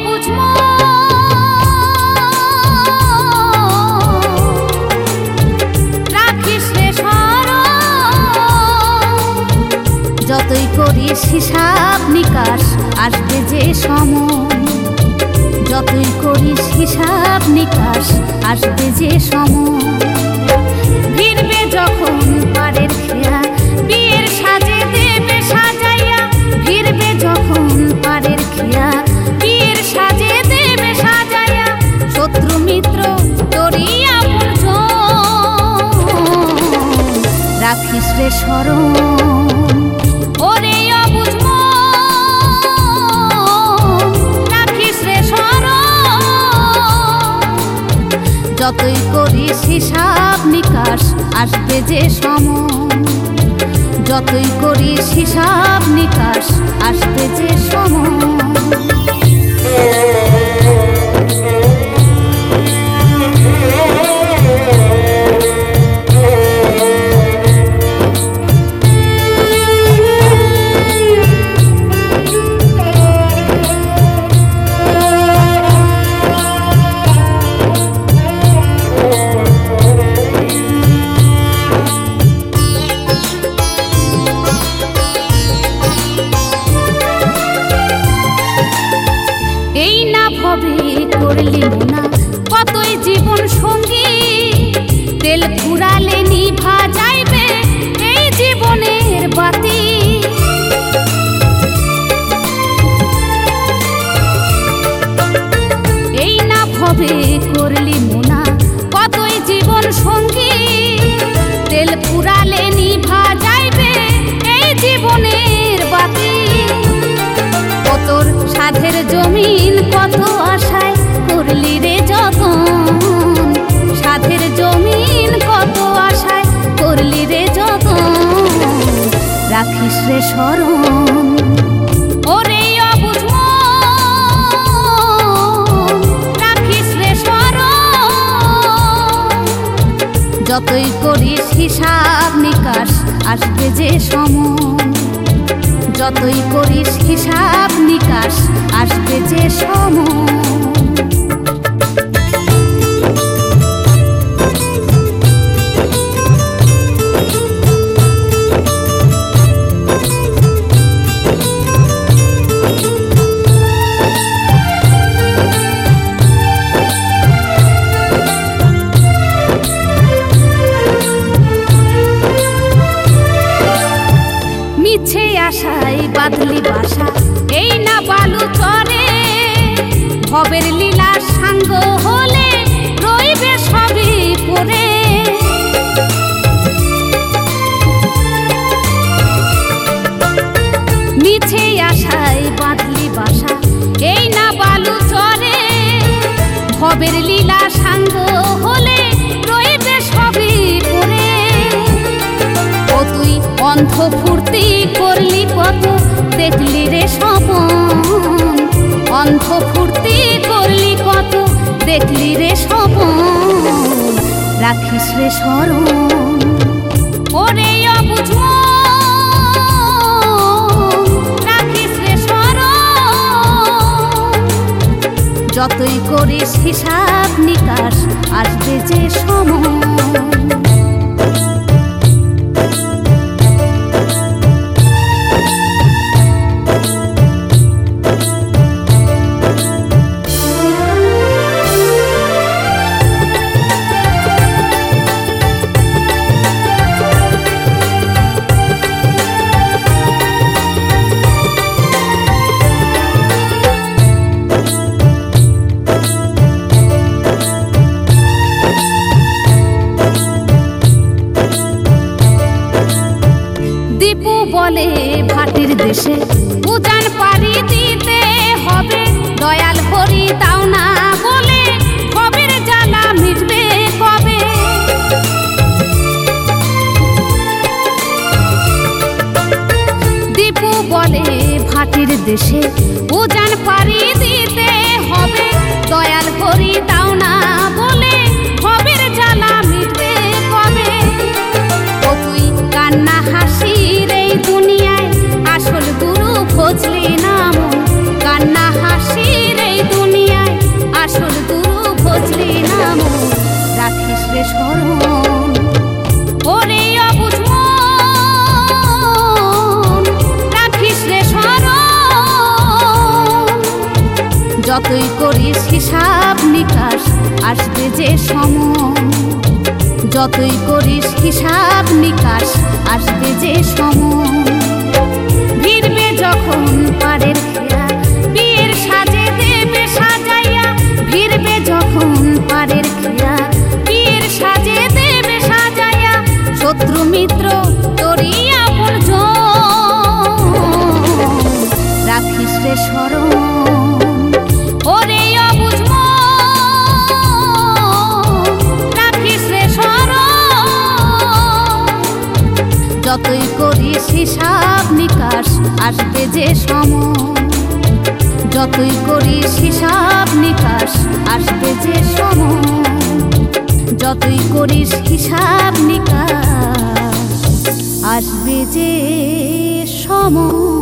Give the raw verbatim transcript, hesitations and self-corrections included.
অবুঝ রাখিস রে স্মরণ, যতই করিস হিসাব নিকাশ আসবে যে সময়, যতই করিস হিসাব নিকাশ আসবে যে সময়। ভিড়বে যখন পারের খেয়া বিয়ের সাজে দেবে সাজাইয়া, ভিড়বে যখন পারের খেয়া বিয়ের সাজে দেবে সাজাইয়া, শত্রু মিত্র তোরই আপনজন রাখিস রে স্মরণ। ওরে অবুঝ রাখিস রে স্মরণ, যতই করিস হিসাব নিকাশ আসবে যে সময়, যতই করিস হিসাব নিকাশ আসবে যে সময়। এই না ভবে করলি না কতই জীবন সঙ্গী, তেল ফুরালে নিভা যাইবে এই জীবনের বাতি। এই না ভবে করলি না কতই জীবন সঙ্গী, তেল ফুরালে নিভা যাইবে এই জীবনের বাতি। তোর সাধের জমিন কত আশায় করলি রে যতন, সাধের জমিন কত আশায় করলি রে যতন রাখিস রে স্মরণ। ওরে অবুঝ রাখিস রে স্মরণ, যতই করিস হিসাব নিকাশ আসবে যে সময়, যতই করিস হিসাব নিকাশ আসবে যে সময়। মিছে আশায় বাঁধলি বাসা এই না বালু চরে, ভবের লীলা সাঙ্গ হলে রইবে সবই পরে। মিছে আশায় বাঁধলি বাসা এই না বালু চরে, ভবের লীলা সাঙ্গ হলে রইবে সবই পরে। ও তুই অন্ধ ফুর্তি করলি কত দেখলি রে স্বপন, অন্ধ ফুর্তি করলি কত দেখলি রে স্বপন রাখিস রে স্মরণ। ওরে অবুঝ রাখিস রে স্মরণ, যতই করিস হিসাব নিকাশ আসবে যে সময়। যতই করিস হিসাব নিকাশ আসবে যে সময়, যতই করিস হিসাব নিকাশ আসবে যে সময়। ভিড়বে যখন পারের খেয়া বিয়ের সাজে দেবে সাজাইয়া, ভিড়বে যখন পারের খেয়া বিয়ের সাজে দেবে সাজাইয়া, শত্রু মিত্র তোরই আপনজন রাখিস রে স্মরণ। ওরে অবুঝ রাখিস রে স্মরণ, যতই করিস হিসাব নিকাশ আসবে যে সময়, যতই করিস হিসাব নিকাশ আসবে যে সময়, যতই করিস হিসাব নিকাশ আসবে যে সময়।